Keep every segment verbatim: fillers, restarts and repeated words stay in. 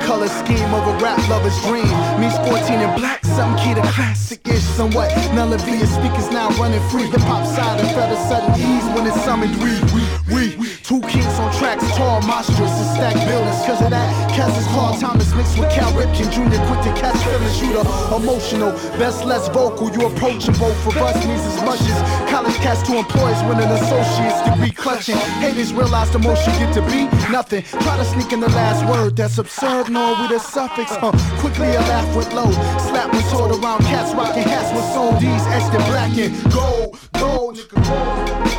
color scheme of a rap lover's dream. Means fourteen in black, something key to classic-ish, somewhat. None of Via speakers now running free. Hip-hop side and felt a sudden ease when it's summoned. We, we, we. Two kings on tracks, tall, monstrous, and stacked buildings. Cause of that, Cass is Carl Thomas mixed with Cal Ripken Junior Quick to catch feelings, shooter, emotional. Best less vocal, you approachable. For us needs as much as college cats to employees with an associate's degree clutching. Haters realize the most you get to be nothing. Try to sneak in the last word, that's absurd. No, with a suffix, huh? Quickly a laugh went low. Slap was sold around cats rocking hats with sold D's etched in black and gold, gold, nigga, gold.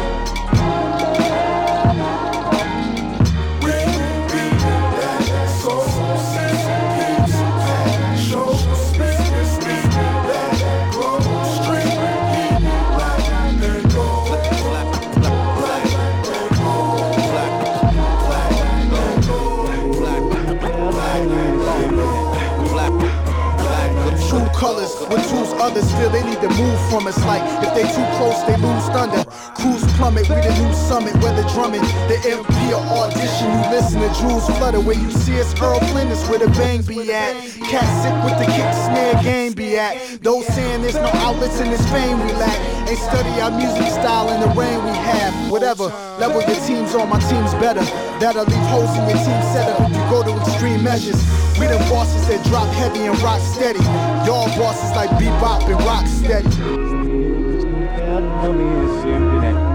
Colors, with tools others feel they need to move from us. Like if they too close, they lose thunder. Crews plummet, we the new summit. Whether drumming, the M P or audition, you listen to jewels flutter. Where you see us, Earl Flynn is where the bang be at. Cat sick with the kick snare game be at. Those saying there's no outlets in this fame we lack. Ain't study our music style in the rain we have. Whatever level your team's on, my team's better. That'll leave holes in your team setup if you go to extreme measures. We the bosses that drop heavy and rock steady. Y'all bosses like bebop and rock steady.